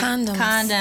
Condoms.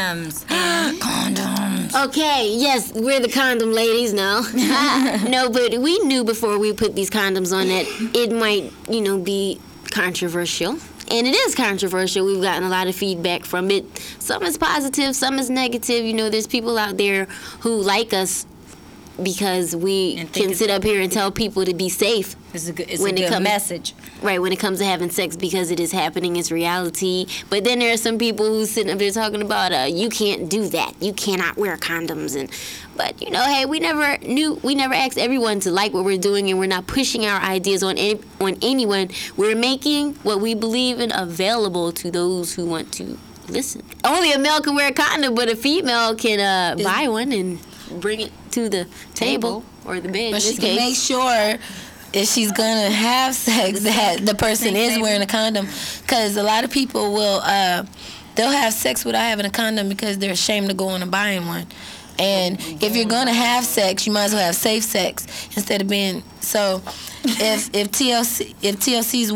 Condoms. Okay, yes, we're the condom ladies now. No, but we knew before we put these condoms on that it might, be controversial. And it is controversial. We've gotten a lot of feedback from it. Some is positive, some is negative. There's people out there who like us because we can sit up here and tell people to be safe. It's a good message. Right, when it comes to having sex, because it is happening, it's reality. But then there are some people who's sitting up there talking about, you can't do that. You cannot wear condoms. But, hey, we never asked everyone to like what we're doing, and we're not pushing our ideas on anyone. We're making what we believe in available to those who want to listen. Only a male can wear a condom, but a female can buy one and bring it to the table or the bed. But she can make sure if she's gonna have sex that the person is wearing a condom, because a lot of people will they'll have sex without having a condom because they're ashamed to go on and buying one. And if you're gonna have sex, you might as well have safe sex instead of being so. If TLC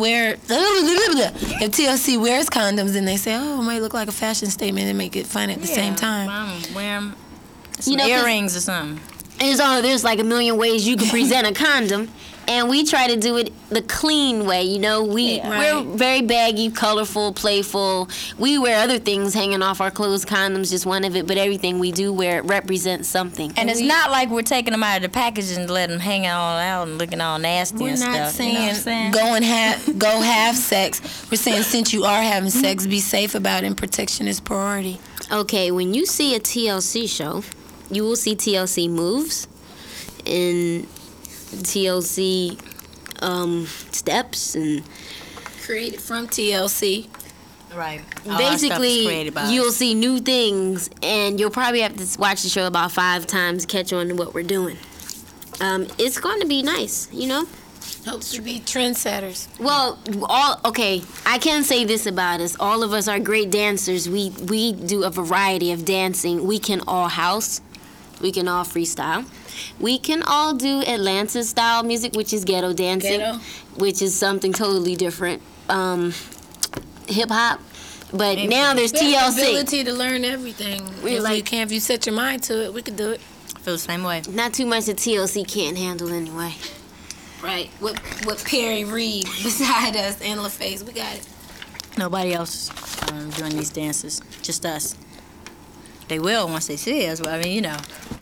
wears condoms and they say, oh, it might look like a fashion statement, and make it fun at the same time. Wear some earrings or something. There's like a million ways you can present a condom, and we try to do it the clean way. We're very baggy, colorful, playful. We wear other things hanging off our clothes. Condoms just one of it, but everything we do wear represents something. And it's not like we're taking them out of the package and letting them hang all out and looking all nasty and stuff. We're not saying go have sex. We're saying since you are having sex, be safe about it, and protection is priority. Okay, when you see a TLC show, you will see TLC moves and TLC steps and created from TLC. Right. Basically, you'll see new things, and you'll probably have to watch the show about 5 times to catch on to what we're doing. It's going to be nice, Hopes to be trendsetters. Well, I can say this about us. All of us are great dancers. We do a variety of dancing. We can all house. We can all freestyle. We can all do Atlanta-style music, which is ghetto dancing, which is something totally different. Hip-hop. But now there's TLC. We have the ability to learn everything. If you set your mind to it, we could do it. I feel the same way. Not too much that TLC can't handle anyway. Right. With Perry Reed beside us and LaFace, we got it. Nobody else doing these dances. Just us. They will once they see us. Well,